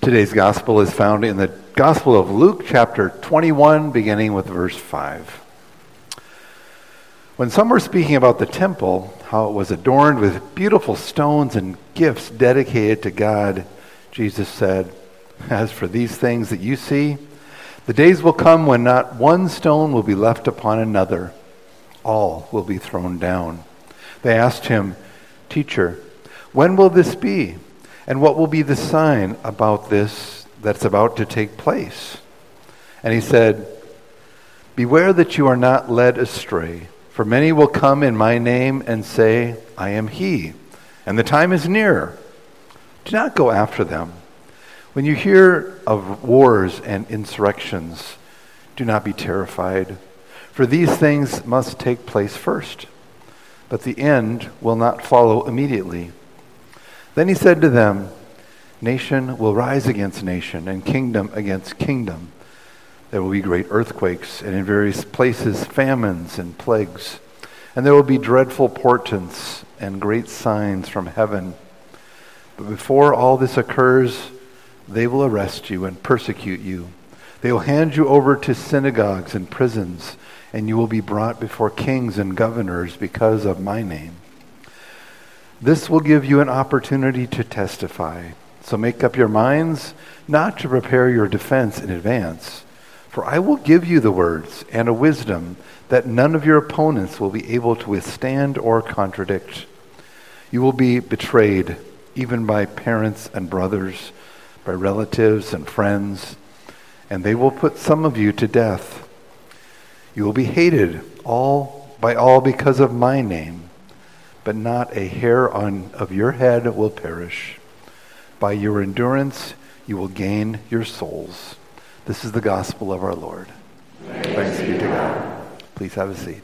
Today's gospel is found in the Gospel of Luke, chapter 21, beginning with verse 5. When some were speaking about the temple, how it was adorned with beautiful stones and gifts dedicated to God, Jesus said, "As for these things that you see, the days will come when not one stone will be left upon another. All will be thrown down." They asked him, "Teacher, when will this be? And what will be the sign about this that's about to take place?" And he said, "Beware that you are not led astray, for many will come in my name and say, 'I am he,' and the time is near. Do not go after them. When you hear of wars and insurrections, do not be terrified, for these things must take place first, but the end will not follow immediately." Then he said to them, "Nation will rise against nation, and kingdom against kingdom. There will be great earthquakes, and in various places famines and plagues. And there will be dreadful portents and great signs from heaven. But before all this occurs, they will arrest you and persecute you. They will hand you over to synagogues and prisons, and you will be brought before kings and governors because of my name. This will give you an opportunity to testify. So make up your minds not to prepare your defense in advance. For I will give you the words and a wisdom that none of your opponents will be able to withstand or contradict. You will be betrayed even by parents and brothers, by relatives and friends, and they will put some of you to death. You will be hated by all because of my name. But not a hair of your head will perish. By your endurance, you will gain your souls." This is the gospel of our Lord. Thanks be to God. Please have a seat.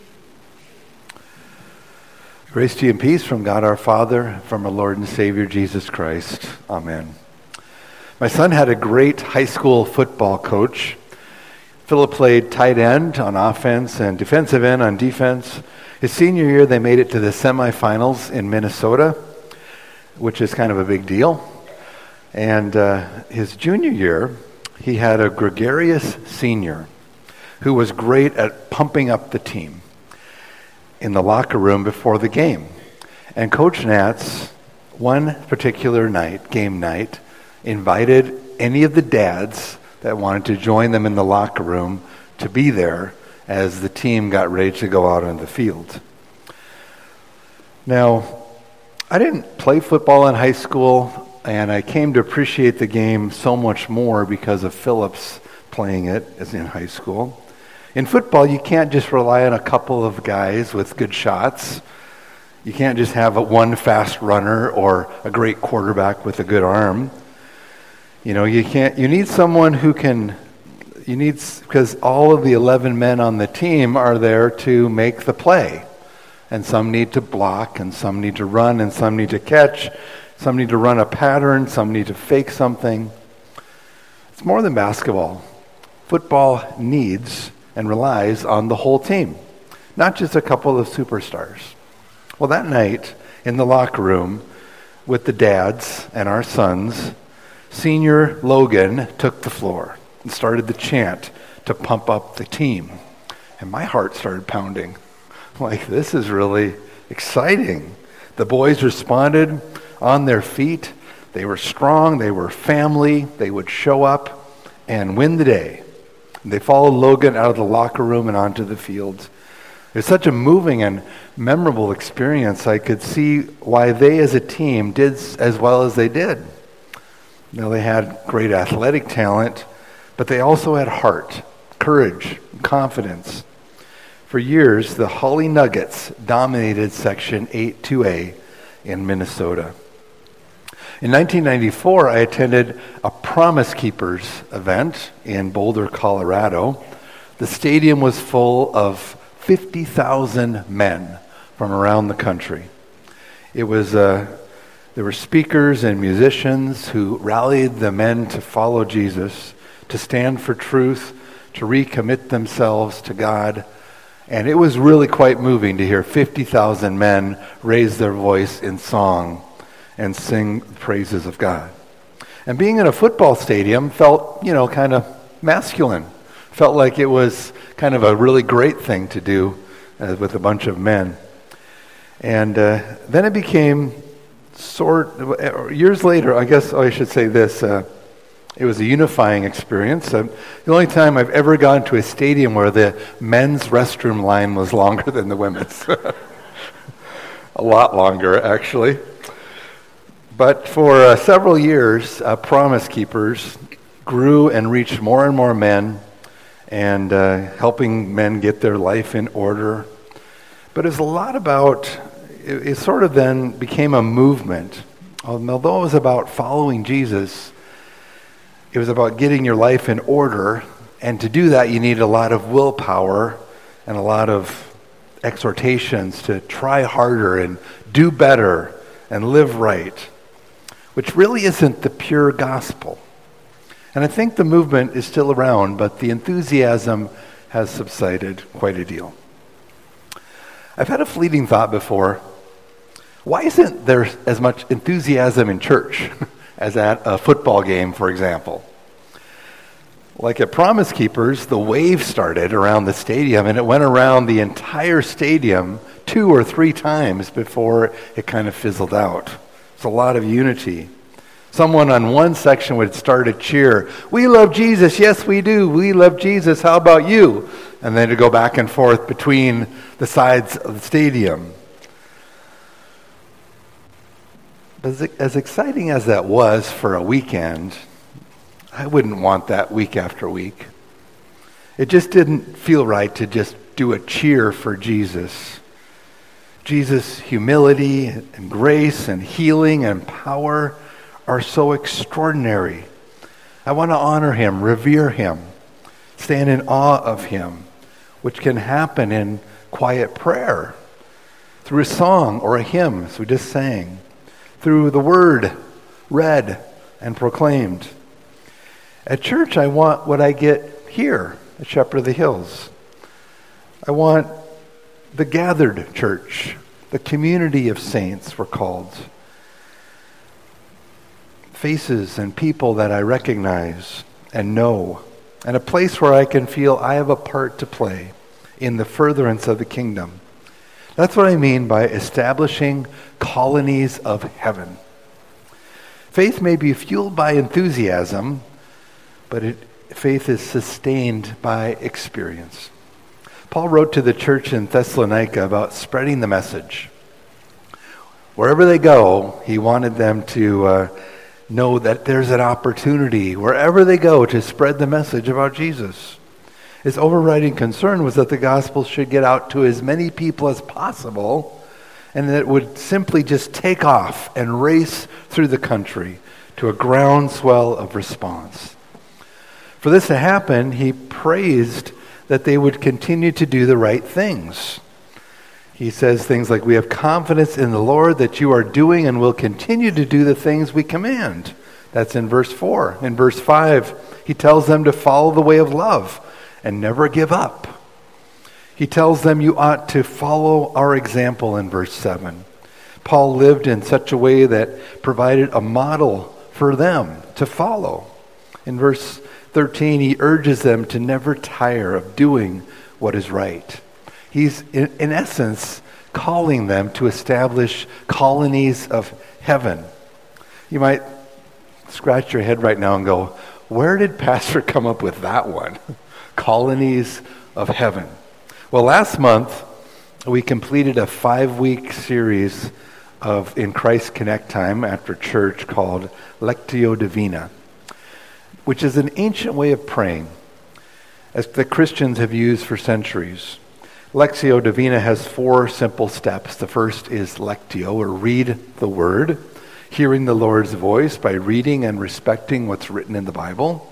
Grace to you and peace from God our Father, from our Lord and Savior Jesus Christ. Amen. My son had a great high school football coach. Philip played tight end on offense and defensive end on defense. His senior year, they made it to the semifinals in Minnesota, which is kind of a big deal. And his junior year, he had a gregarious senior who was great at pumping up the team in the locker room before the game. And Coach Nats, one particular night, game night, invited any of the dads that wanted to join them in the locker room to be there as the team got ready to go out on the field. Now, I didn't play football in high school, and I came to appreciate the game so much more because of Phillips playing it as in high school. In football, you can't just rely on a couple of guys with good shots. You can't just have one fast runner or a great quarterback with a good arm. You need someone who can. Because all of the 11 men on the team are there to make the play. And some need to block, and some need to run, and some need to catch. Some need to run a pattern, some need to fake something. It's more than basketball. Football needs and relies on the whole team, not just a couple of superstars. Well, that night in the locker room with the dads and our sons, Senior Logan took the floor and started the chant to pump up the team. And my heart started pounding. Like, this is really exciting. The boys responded on their feet. They were strong. They were family. They would show up and win the day. And they followed Logan out of the locker room and onto the field. It was such a moving and memorable experience. I could see why they as a team did as well as they did. They had great athletic talent, but they also had heart, courage, and confidence. For years, the Holly Nuggets dominated Section 8-2A in Minnesota. In 1994, I attended a Promise Keepers event in Boulder, Colorado. The stadium was full of 50,000 men from around the country. There were speakers and musicians who rallied the men to follow Jesus, to stand for truth, to recommit themselves to God. And it was really quite moving to hear 50,000 men raise their voice in song and sing the praises of God. And being in a football stadium felt, kind of masculine. Felt like it was kind of a really great thing to do with a bunch of men. And then it became years later, I guess I should say this, it was a unifying experience. The only time I've ever gone to a stadium where the men's restroom line was longer than the women's. A lot longer, actually. But for several years, Promise Keepers grew and reached more and more men, and helping men get their life in order. But it's a lot about, it sort of then became a movement. Although it was about following Jesus, it was about getting your life in order, and to do that you need a lot of willpower and a lot of exhortations to try harder and do better and live right, which really isn't the pure gospel. And I think the movement is still around, but the enthusiasm has subsided quite a deal. I've had a fleeting thought before. Why isn't there as much enthusiasm in church as at a football game, for example? Like at Promise Keepers, the wave started around the stadium, and it went around the entire stadium 2 or 3 times before it kind of fizzled out. It's a lot of unity. Someone on one section would start a cheer. "We love Jesus. Yes, we do. We love Jesus. How about you?" And then to go back and forth between the sides of the stadium. As exciting as that was for a weekend, I wouldn't want that week after week. It just didn't feel right to just do a cheer for Jesus. Jesus' humility and grace and healing and power are so extraordinary. I want to honor him, revere him, stand in awe of him, which can happen in quiet prayer, through a song or a hymn, as we just sang, through the word read and proclaimed. At church, I want what I get here at Shepherd of the Hills. I want the gathered church, the community of saints we're called. Faces and people that I recognize and know, and a place where I can feel I have a part to play in the furtherance of the kingdom. That's what I mean by establishing colonies of heaven. Faith may be fueled by enthusiasm, but faith is sustained by experience. Paul wrote to the church in Thessalonica about spreading the message. Wherever they go, he wanted them to know that there's an opportunity, wherever they go, to spread the message about Jesus. His overriding concern was that the gospel should get out to as many people as possible, and that it would simply just take off and race through the country to a groundswell of response. For this to happen, he praised that they would continue to do the right things. He says things like, "We have confidence in the Lord that you are doing and will continue to do the things we command." That's in verse 4. In verse 5, he tells them to follow the way of love and never give up. He tells them you ought to follow our example in verse 7. Paul lived in such a way that provided a model for them to follow. In verse 13, he urges them to never tire of doing what is right. He's, in essence, calling them to establish colonies of heaven. You might scratch your head right now and go, where did Pastor come up with that one? Colonies of heaven. Well, last month, we completed a 5-week series in Christ Connect time after church called Lectio Divina, which is an ancient way of praying, as the Christians have used for centuries. Lectio Divina has 4 simple steps. The first is lectio, or read the word, hearing the Lord's voice by reading and respecting what's written in the Bible.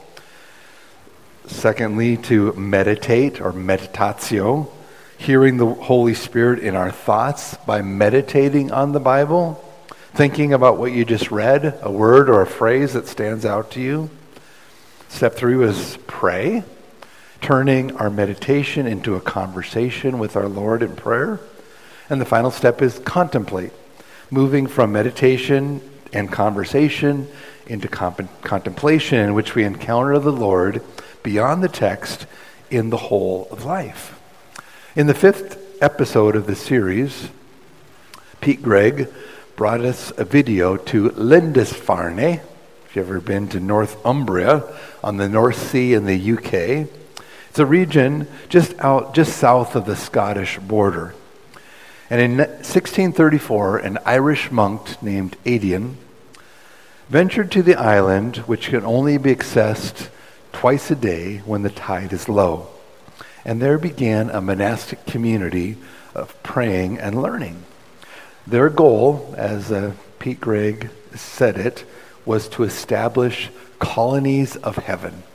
Secondly, to meditate, or meditatio, hearing the Holy Spirit in our thoughts by meditating on the Bible, thinking about what you just read, a word or a phrase that stands out to you. Step 3 is pray, turning our meditation into a conversation with our Lord in prayer. And the final step is contemplate, moving from meditation and conversation into contemplation in which we encounter the Lord beyond the text in the whole of life. In the 5th episode of the series, Pete Greig brought us a video to Lindisfarne. If you've ever been to Northumbria on the North Sea in the UK, it's a region just south of the Scottish border. And in 1634, an Irish monk named Aidan ventured to the island, which can only be accessed twice a day when the tide is low. And there began a monastic community of praying and learning. Their goal, as Pete Greig said it, was to establish colonies of heaven.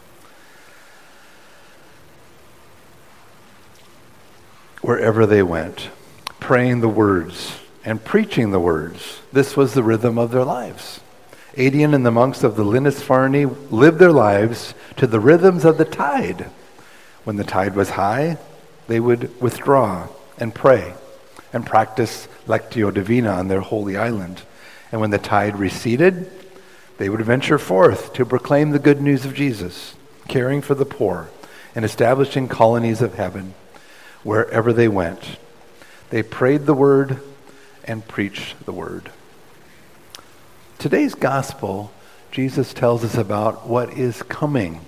Wherever they went, praying the words and preaching the words. This was the rhythm of their lives. Aidan and the monks of the Lindisfarne lived their lives to the rhythms of the tide. When the tide was high, they would withdraw and pray and practice Lectio Divina on their holy island. And when the tide receded, they would venture forth to proclaim the good news of Jesus, caring for the poor and establishing colonies of heaven wherever they went. They prayed the word and preached the word. Today's gospel, Jesus tells us about what is coming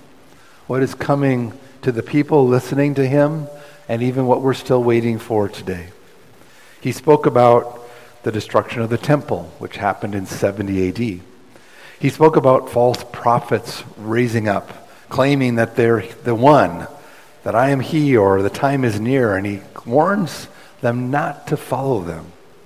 to the people listening to him, and even what we're still waiting for today. He spoke about the destruction of the temple, which happened in 70 AD. He spoke about false prophets raising up, claiming that they're the one, that I am he, or the time is near, and he warns them not to follow them.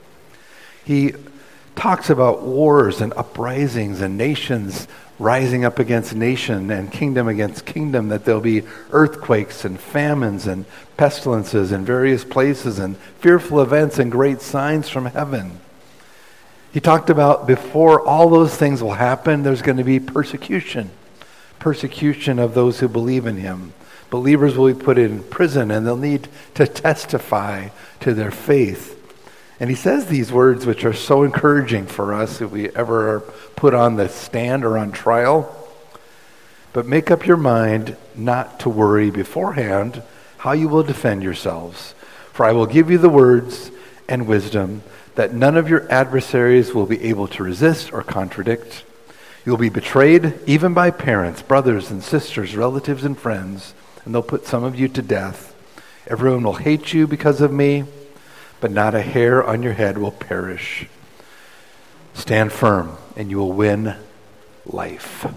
He talks about wars and uprisings and nations rising up against nation and kingdom against kingdom, that there'll be earthquakes and famines and pestilences in various places and fearful events and great signs from heaven. He talked about before all those things will happen, there's going to be persecution of those who believe in him. Believers will be put in prison and they'll need to testify to their faith. And he says these words which are so encouraging for us if we ever are put on the stand or on trial. But make up your mind not to worry beforehand how you will defend yourselves. For I will give you the words and wisdom that none of your adversaries will be able to resist or contradict. You will be betrayed even by parents, brothers and sisters, relatives and friends, and they'll put some of you to death. Everyone will hate you because of me, but not a hair on your head will perish. Stand firm, and you will win life.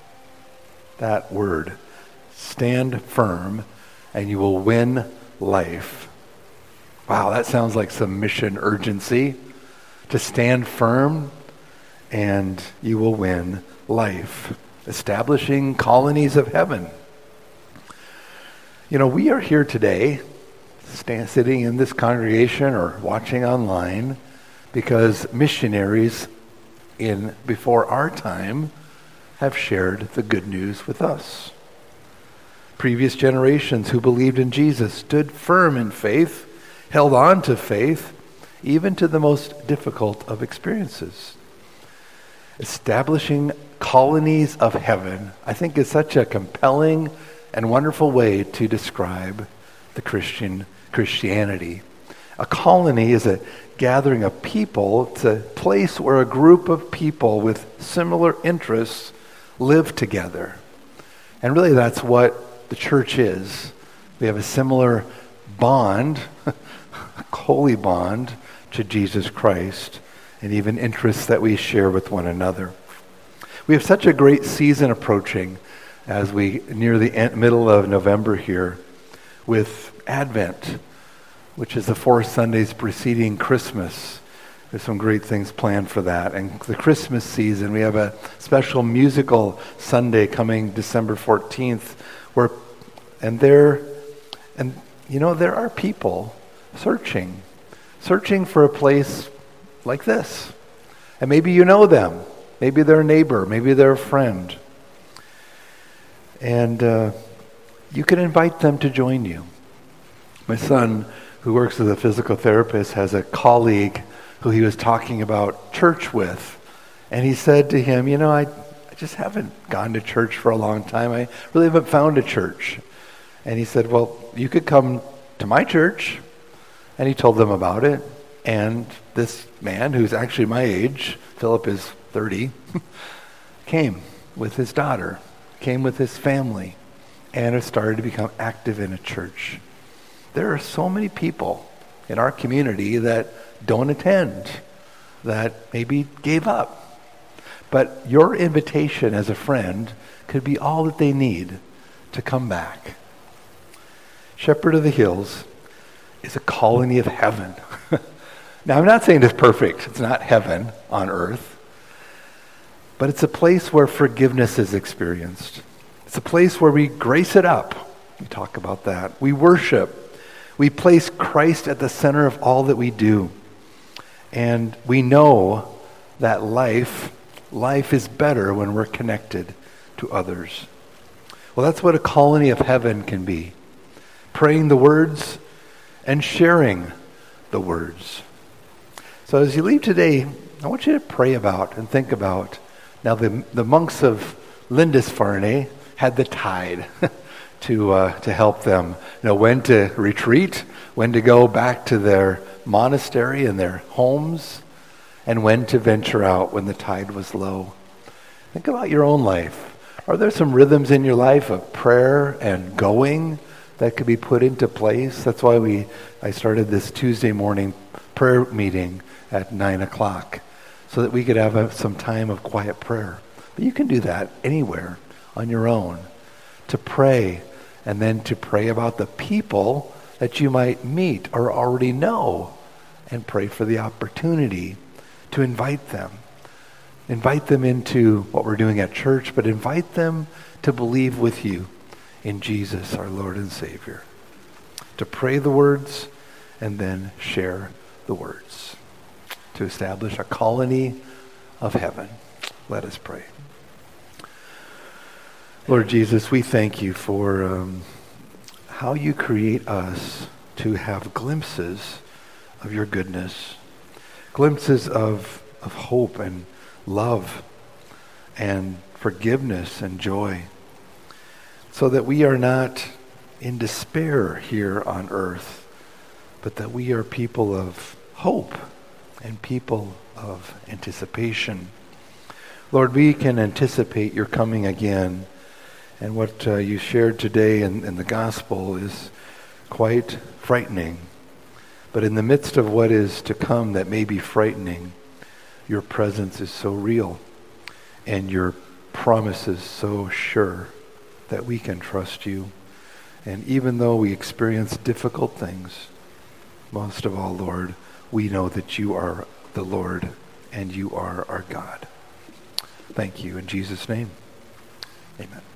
That word, stand firm, and you will win life. Wow, that sounds like some mission urgency. To stand firm, and you will win life. Establishing colonies of heaven. You know, we are here today, sitting in this congregation or watching online, because missionaries before our time have shared the good news with us. Previous generations who believed in Jesus stood firm in faith, held on to faith, even to the most difficult of experiences. Establishing colonies of heaven, I think, is such a compelling and wonderful way to describe the Christianity. A colony is a gathering of people. It's a place where a group of people with similar interests live together. And really that's what the church is. We have a similar bond, a holy bond to Jesus Christ, and even interests that we share with one another. We have such a great season approaching as we near the middle of November here with Advent, which is the 4 Sundays preceding Christmas. There's some great things planned for that. And the Christmas season, we have a special musical Sunday coming December 14th, there are people searching for a place like this. And maybe you know them. Maybe they're a neighbor. Maybe they're a friend. And you can invite them to join you. My son, who works as a physical therapist, has a colleague who he was talking about church with. And he said to him, I just haven't gone to church for a long time. I really haven't found a church. And he said, well, you could come to my church. And he told them about it. And this man, who's actually my age, Philip is 30, came with his daughter, came with his family, and has started to become active in a church. There are so many people in our community that don't attend, that maybe gave up. But your invitation as a friend could be all that they need to come back. Shepherd of the Hills is a colony of heaven. Now, I'm not saying it's perfect. It's not heaven on earth. But it's a place where forgiveness is experienced. It's a place where we grace it up. We talk about that. We worship. We place Christ at the center of all that we do. And we know that life is better when we're connected to others. Well, that's what a colony of heaven can be. Praying the words and sharing the words. So as you leave today, I want you to pray about and think about. Now, the monks of Lindisfarne had the tide to help them know when to retreat, when to go back to their monastery and their homes, and when to venture out when the tide was low. Think about your own life. Are there some rhythms in your life of prayer and going that could be put into place? That's why I started this Tuesday morning prayer meeting at 9 o'clock, so that we could have some time of quiet prayer. But you can do that anywhere on your own, to pray, and then to pray about the people that you might meet or already know, and pray for the opportunity to invite them. Invite them into what we're doing at church, but invite them to believe with you in Jesus, our Lord and Savior. To pray the words and then share the words. To establish a colony of heaven. Let us pray. Lord Jesus, we thank you for how you create us to have glimpses of your goodness, glimpses of hope and love and forgiveness and joy, so that we are not in despair here on earth, but that we are people of hope and people of anticipation. Lord, we can anticipate your coming again, and what you shared today in the gospel is quite frightening. But in the midst of what is to come that may be frightening, your presence is so real, and your promises so sure that we can trust you. And even though we experience difficult things, most of all, Lord, we know that you are the Lord and you are our God. Thank you in Jesus' name. Amen.